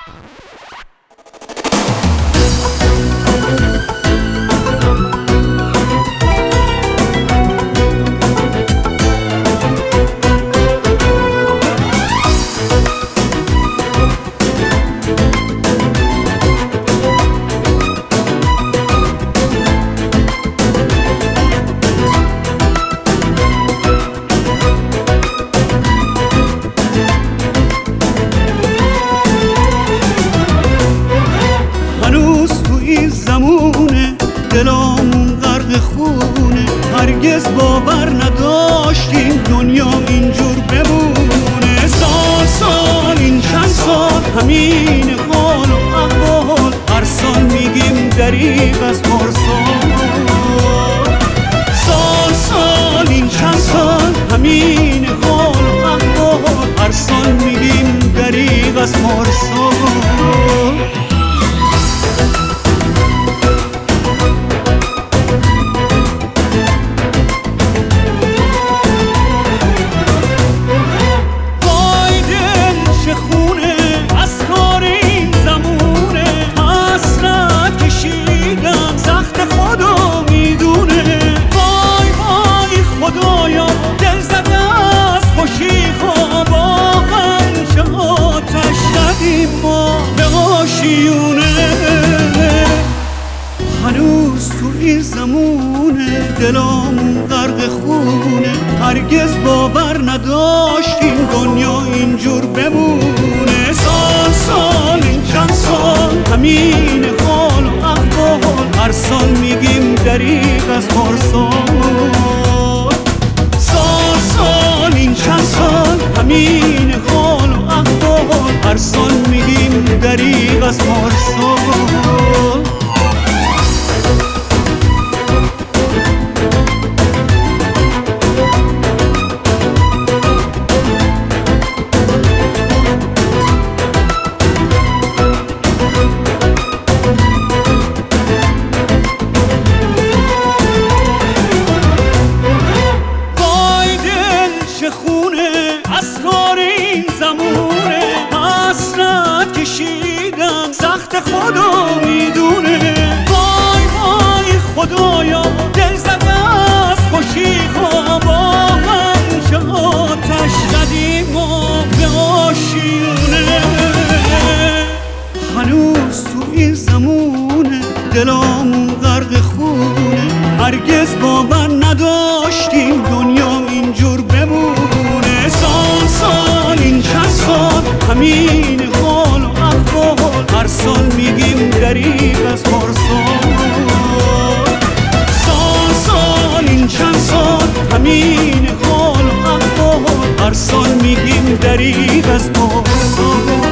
دلامون غرق خونه، هرگز باور نداشتیم دنیا اینجور بمونه. سال این چند سال همین حال و احوال، هر سال میگیم دریغ از پارسال. سال این چند سال همین حال و احوال، هر سال میگیم دریغ از پارسال. هنوز تو این زمونه دلامون غرق خونه، هرگز باور نداشتیم دنیا اینجور بمونه. سال این چند سال همین حال و احوال، هر سال میگیم دریغ از پارسال. سال این چند سال همین حال و احوال، هر سال میگیم دریغ از پارسال. سخت خدا میدونه، وای خدایا دل زده از خوشی ها، با هم چه آتش زدیم ما به آشیونه. هنوز تو این زمونه دلامون غرق خونه، هرگز باور نداشتیم دنیا اینجور بمونه. سال این چند سال همین حال و احوال، هر سال میگیم دریغ از پارسال. سال این چند سال همین حال و احوال، هر سال میگیم دریغ از پارسال.